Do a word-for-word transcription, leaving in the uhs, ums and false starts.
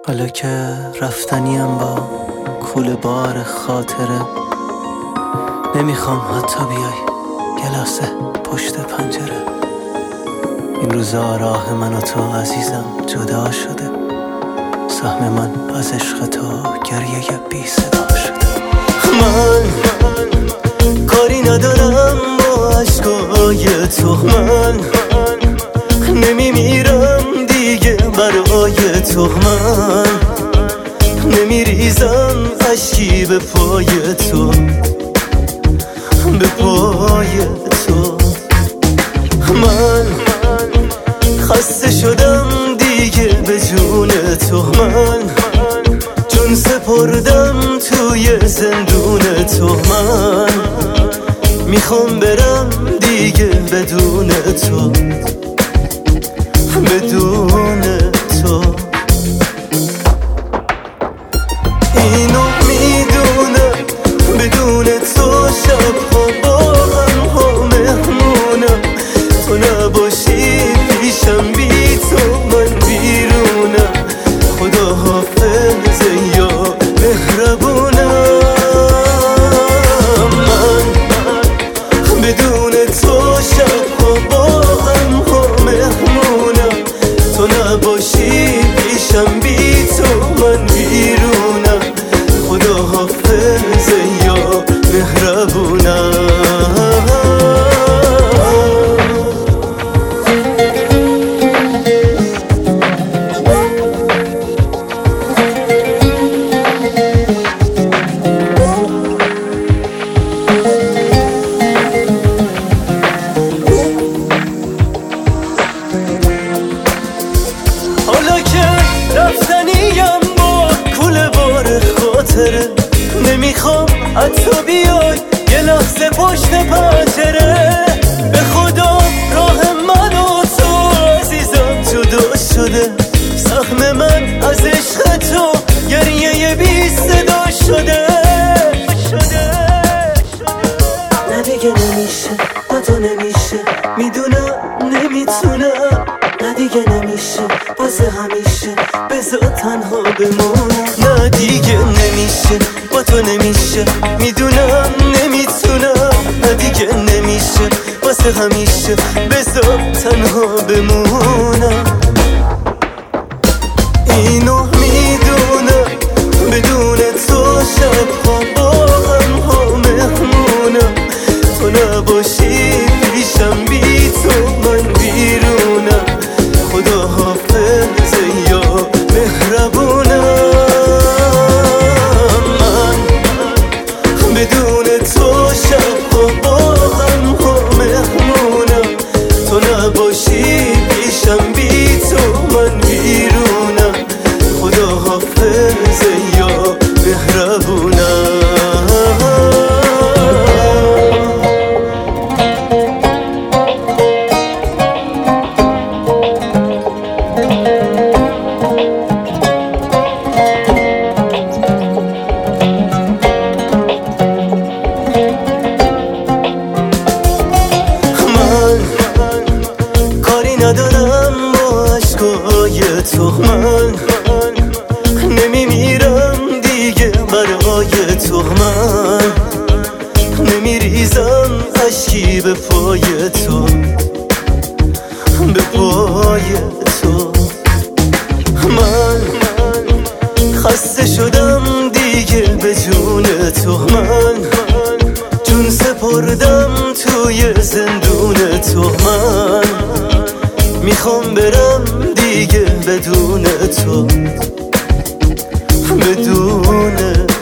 حالا که رفتنیم با کوله بار خاطره، نمیخوام حتی بیای گلاسه پشت پنجره. این روزا راه من و تو عزیزم جدا شده، سهم من از عشق تو گریه بی صدا شده. من کاری ندارم با عشقای تو، من نمیمیرم دیگه برای تو، من نمیریزم عشقی به پای تو، به پای تو. من خسته شدم دیگه به جون تو، من جون سپردم توی زندون تو، من میخوام برم دیگه بدون تو، بدون تو. اینو میدونم بدون تو شبها با هم ها مهمونم، تو نباشی پیشم بی تو من بیرونم. خدا حافظ یا مهربونم، من بدون تو شبها با هم ها مهمونم، تو نباشی پیشم بی تو من بیرونم. خدا حافظ یا مهربونم. حالا که رفتنیم با کوله بار خاطره، نمیخوام حتی بیای یه لحظه پشت پنجره. به خدا راه من و تو عزیزم جدا شده، سهم من از عشق تو گریه بی صدا شده. نه دیگه نمیشه با تو نمیشه، میدونم نمیتونم. نه دیگه نمیشه واسه همیشه، بذار تنها بمونم. نه دیگه نمیشه با تو نمیشه، میدونم نمیتونم. نه دیگه نمیشه واسه همیشه، بذار تنها بمونم. اینو میدونم بدون تو شبها با هم ها مهمونم، تو نباشی پیشم بی تو من بیرونم. خدا حافظ یا مهربونم، من بدون تو شبها با هم ها مهمونم، تو نباشی پیشم بی تو من بیرونم. خدا حافظ یا مهربونم. ندارم با عشقای تو، من نمیمیرم دیگه برای تو، من نمیریزم عشقی به پای تو، به پای تو. من خسته شدم دیگه به جون تو، من جون سپردم توی زندون تو، من میخوام برم دیگه بدون تو، بدون